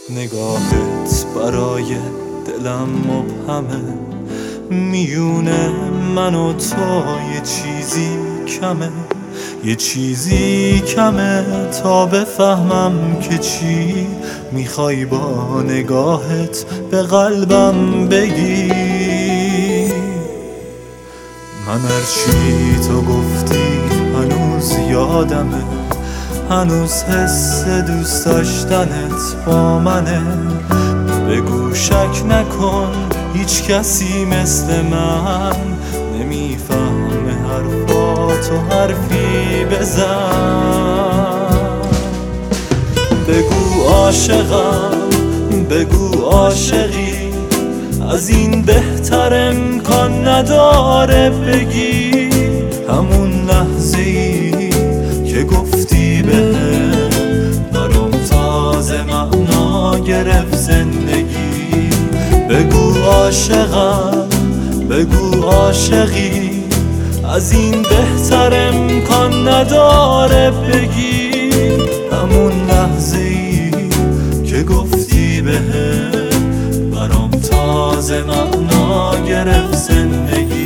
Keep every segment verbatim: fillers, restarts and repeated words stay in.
نگاهت برای دلم مبهمه، میونه من و تو یه چیزی کمه، یه چیزی کمه تا بفهمم که چی میخوای با نگاهت به قلبم بگی. من هرچی تو گفتی هنوز یادمه، هنوز حس دوست داشتنت با منه. بگو شک نکن هیچ کسی مثل من نمیفهمه حرفاتو حرفی بزن. بگو عاشقم، بگو عاشقی، از این بهتر امکان نداره بگی. همون لحظه ای که گفتی بهم برام تازه معنا گرفت زندگی. بگو عاشقم، بگو عاشقی، از این بهتر امکان نداره بگی. همون لحظه ای که گفتی بهم برام تازه معنا گرفت زندگی.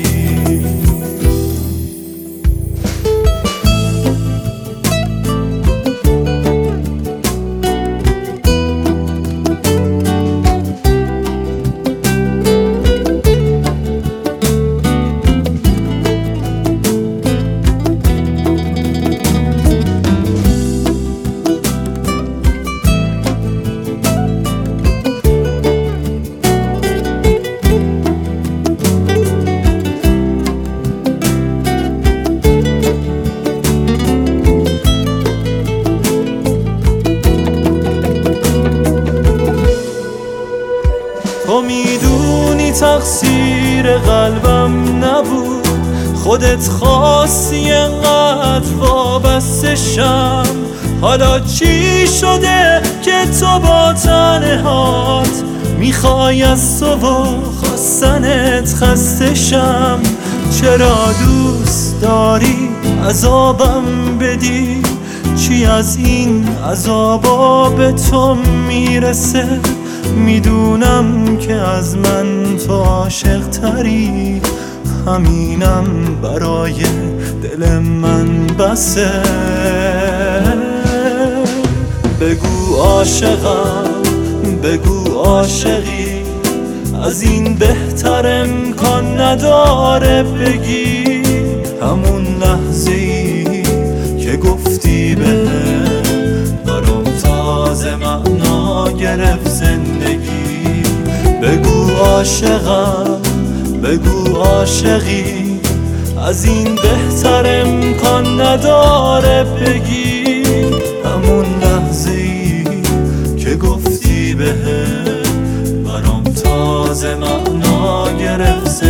تو میدونی تقصیر قلبم نبود، خودت خواستی انقدر وابسته شم. حالا چی شده که تو با تنهات میخوای از تو و خواستنت خسته شم؟ چرا دوست داری عذابم بدی؟ چی از این عذابا به تو میرسه؟ میدونم که از من تو عاشق تری، همینم برای دل من بسه. بگو عاشقم، بگو عاشقی، از این بهتر امکان نداره بگی. همون لحظه ای که گفتی بهم برام تازه معنا گرفت زندگی. بگو عاشقم، بگو عاشقی، از این بهتر امکان نداره بگی. همون لحظه ای که گفتی بهم برام تازه معنا گرفت.